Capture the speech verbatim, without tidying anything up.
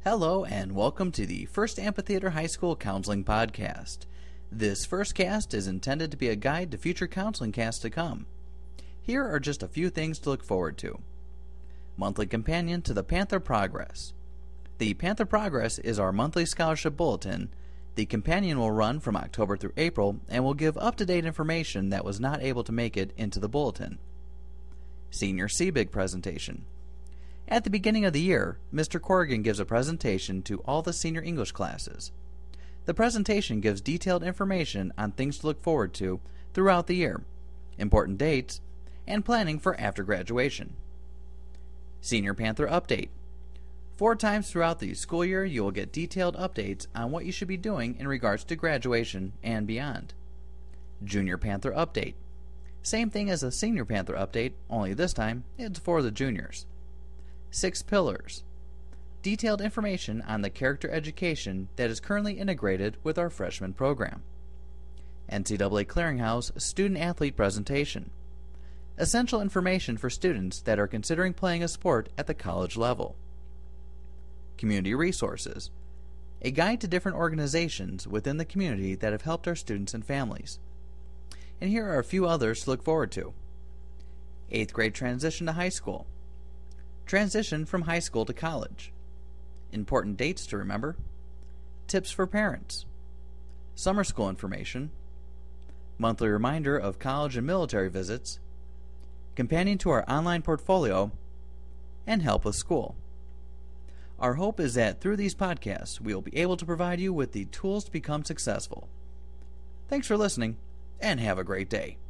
Hello and welcome to the First Amphitheater High School Counseling Podcast. This first cast is intended to be a guide to future counseling casts to come. Here are just a few things to look forward to. Monthly companion to the Panther Progress. The Panther Progress is our monthly scholarship bulletin. The companion will run from October through April and will give up-to-date information that was not able to make it into the bulletin. Senior C B I G presentation. At the beginning of the year, Mister Corrigan gives a presentation to all the senior English classes. The presentation gives detailed information on things to look forward to throughout the year, important dates, and planning for after graduation. Senior Panther Update. Four times throughout the school year, you will get detailed updates on what you should be doing in regards to graduation and beyond. Junior Panther Update. Same thing as a Senior Panther Update, only this time it's for the juniors. Six Pillars. Detailed information on the character education that is currently integrated with our freshman program. N C double A Clearinghouse Student Athlete Presentation. Essential information for students that are considering playing a sport at the college level. Community Resources. A guide to different organizations within the community that have helped our students and families. And here are a few others to look forward to. eighth grade transition to high school. Transition from high school to college. Important dates to remember. Tips for parents. Summer school information. Monthly reminder of college and military visits. Companion to our online portfolio. And help with school. Our hope is that through these podcasts, we will be able to provide you with the tools to become successful. Thanks for listening, and have a great day.